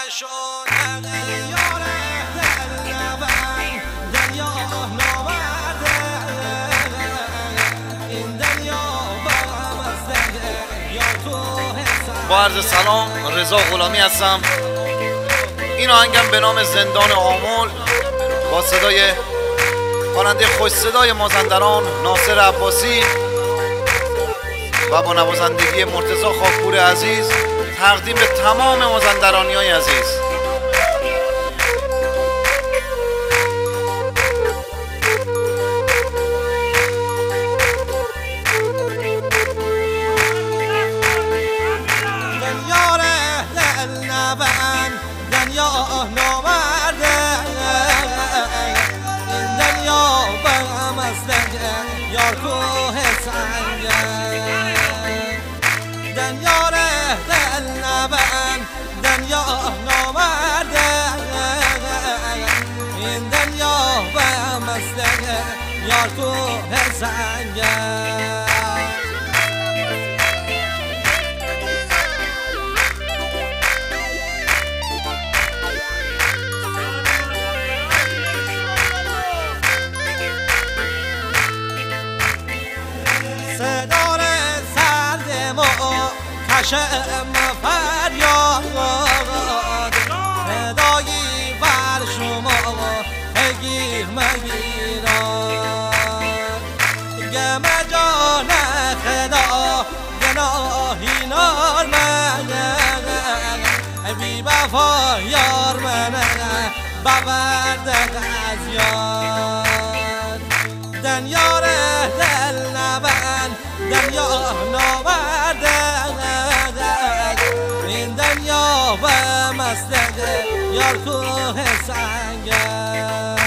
نشد یار دل نبند دنیا ناورده این دنیا برم از دل یا تو حسن. با عرض سلام، رضا غلامی هستم. این آهنگم به نام زندان آمل با صدای خواننده خوش صدای مازندران ناصر عباسی و با نوازندگی مرتضی خاکپور عزیز تقدیم به تمام مازندرانی‌های عزیز. یار دل نبند دنیا ناورده این دنیا برم از دل یار کوه سنگه یار دل نبند دنیا ناورده این دنیا برم از دل یار کوه سنگه. صدار سرد ما کشم فریاد صدایی بر شما بگیر مگیران گم جان خدا گناهی نار من بی وفا یار من ببرد از یار دنیار دل نبند دنیا ناورده این دنیا و مسلک یار کوه سنگه.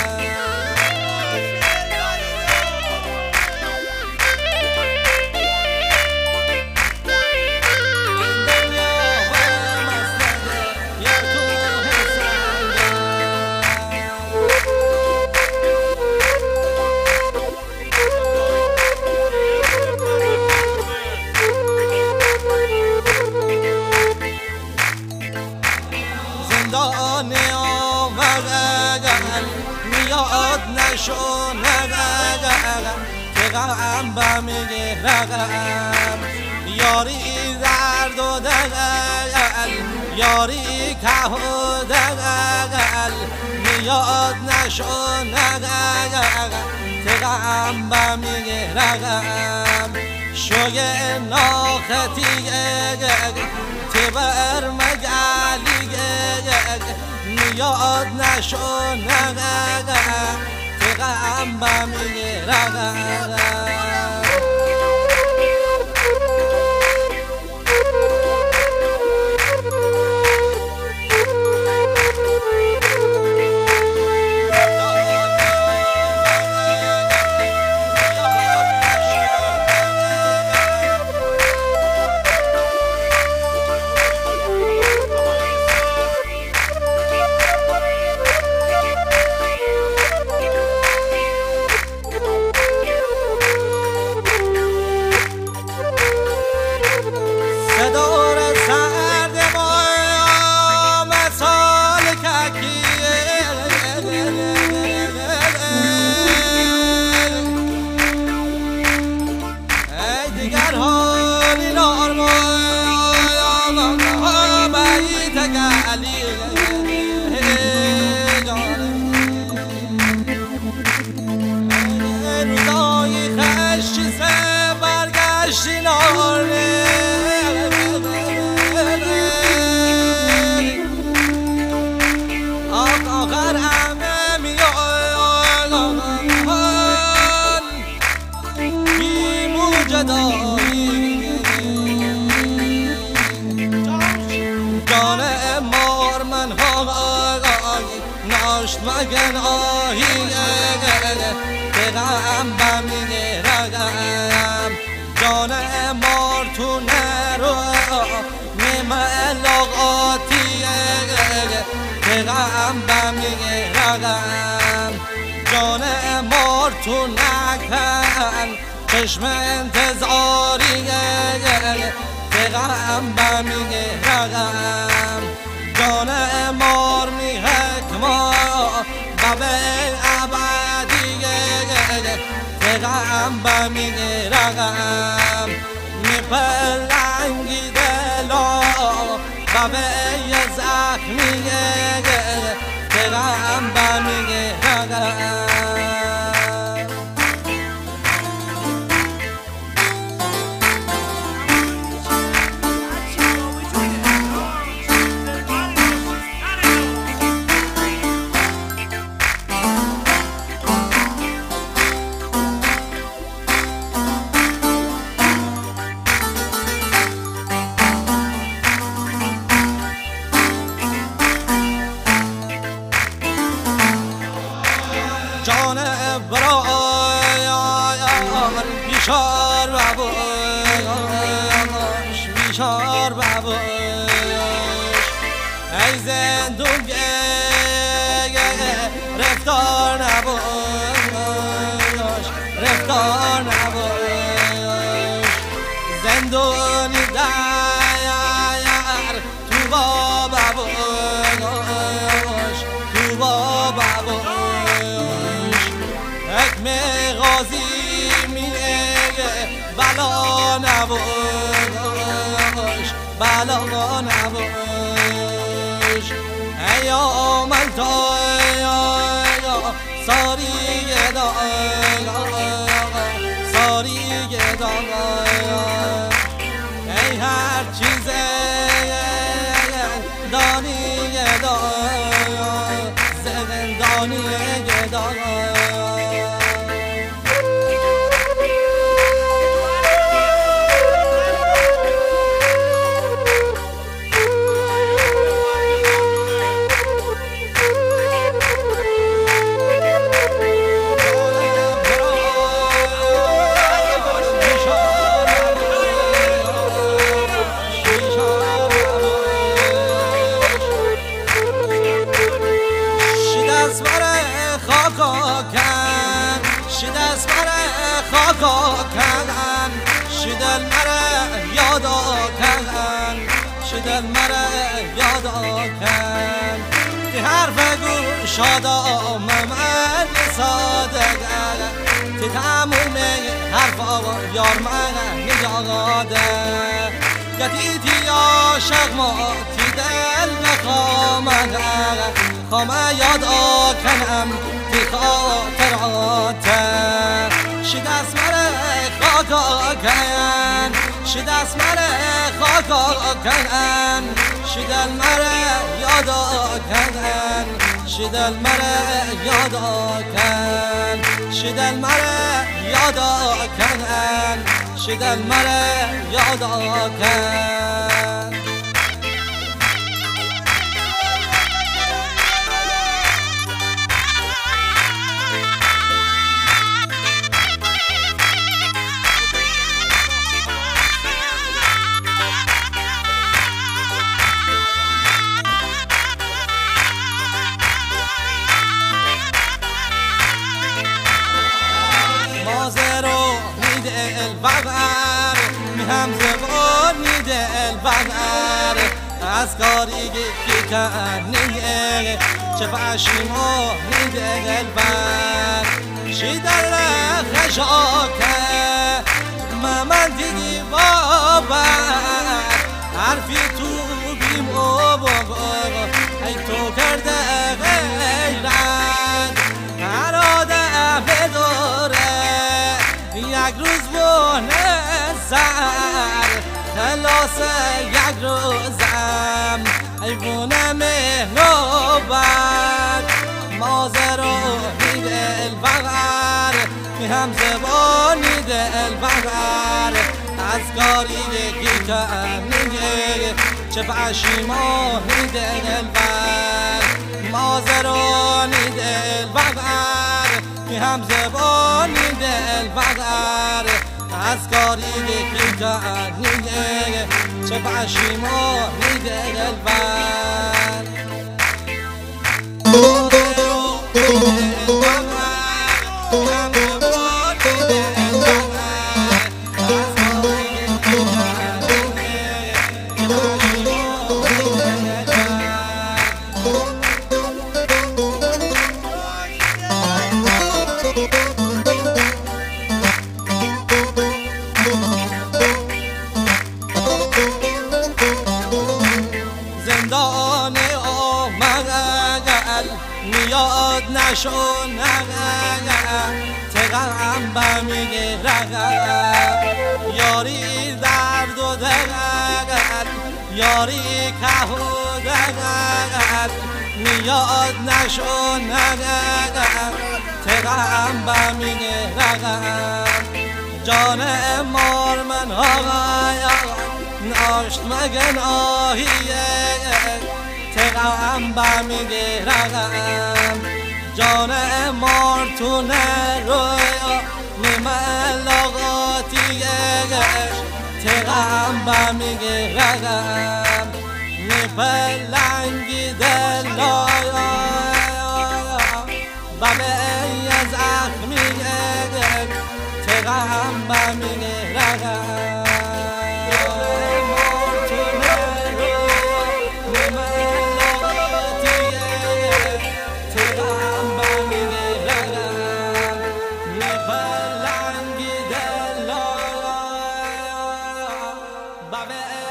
زندان آمدن میاد نشونن که غم بمیگرم یاری درد و دل یاری که و دل میاد نشونن که غم بمیگرم شوی ناختیه تبر مجالیه نیاد نشونه که غم بمیرم. جان مار من ناشت مگن آهیه که غم بمیرم جان مار تو نرو نملاقاتیه که غم بمیرم جان مار تو نکن چشم انتظاریه که غم بمیرم جان بمیرم میپلنگی دلا بابه زخمیه دلم بمیرم جان برایان بیشار بباش بیشار بباش ای زندون رفتار نباش رفتار نباش زندونی در تو با بباش تو با بباش حکم غازی میگه بلا نباش بلا نباش ای آمل تا ساری دا ساری دا ای هر چیز دانی دا زندانی دا شدست مرا خاکا کردن شدل مرا یادا کردن شدل مرا یادا کردن که حرف گو شادا من ساده کردن که تموم حرفا یار من نجاده گتیتی عاشق ما تی دل نخوامه خامه یادا کنم تی خاطرات شدست مرا خاکا کن شدست مرا خاکا کن شدل مرا یادا کن شدل مرا یادا کن شدل مرا یادا کن شدل مرا یادا کن البغر هم زبانی دل بغر از کاری که کنیه چه پشیمانی دل بر شیدل خشاکه من دیگی بابر حرفی تو بیم و بابا ای تو کرده غیرت اراده بداره یک روز بونه سر خلاص یک روزم ایوونه مهنوبت مازرانی دل بغر هم زبانی دل بغر از کاری که کنیه چه پشیمانی دل بر مازرانی دل بغر هم زبانی دل بغر از کاری که کنیه چه پشیمانی دل بر نشو نگه تقم بمیگه یاری درد و دقل یاری که و دقل میاد نشو نگه تقم بمیگه جان مار من ناشت مگن آهیه تقم بمیگه جان مار تو نرویا نملاغاتیه تقم بمیگه نپلنگی دلایا بمه از اخمیه تقم بمیگه Bye.